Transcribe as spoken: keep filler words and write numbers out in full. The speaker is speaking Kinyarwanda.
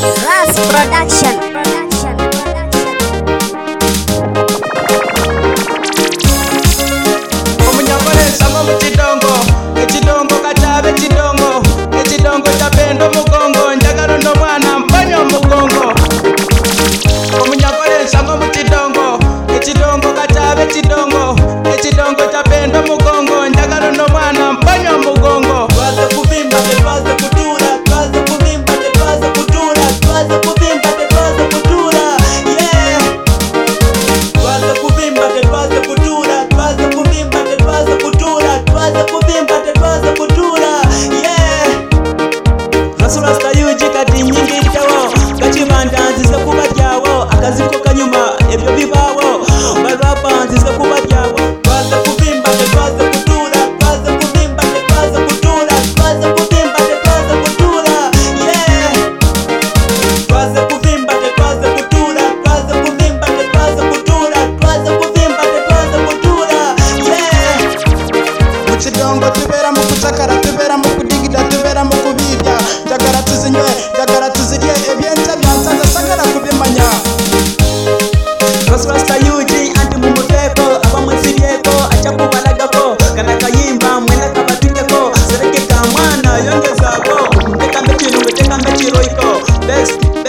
Ras Production. Omunyakoresha ngo mukidongo, ekidongo katabe ekidongo, ekidongo tapendo mugongo, njagala ndo mwana mpanyo mugongo. Omunyakoresha ngo mukidongo, ekidongo katabe ekidongo, ekidongo tapendo mugongo, njagala ndo mwana mpanyo mugongo. Twaze kuvimba tetwaze kutura, twaze kuvimba tetwaze kutura, twaze kuvimba tetwaze kutura, yeah. Twaze kuvimba tetwaze kutura, twaze kuvimba tetwaze kutura, twaze kuvimba tetwaze kutura, yeah. Rasula stayuji kati nyingi itawo, kachibanda nzize kuba ryawo, akaziko kanyuma ebyo bibawo, barapa nzize kuba ryawo. Twaze kuvimba tetwaze kutura, twaze kuvimba tetwaze kutura, twaze kuvimba tetwaze kutura, yeah. Twaze kuvimba tetwaze kutura, twaze kuvimba tetwaze kutura, twaze kuvimba tetwaze kutura, yeah. Mukidongo tubera mu kucakara, tubera mu kudigida, tubera mu kubirya, njagala tuzinywe, njagala tuzirye, ebyenta byansanze sagala kubimanya. Rasula stayuji anti mumuteko, abamweziryeko acha kubalagako, kana kayimba mwena kabatindeko, serekeka mwana yongezako, tekambe kirungu tekambe kiroiko, best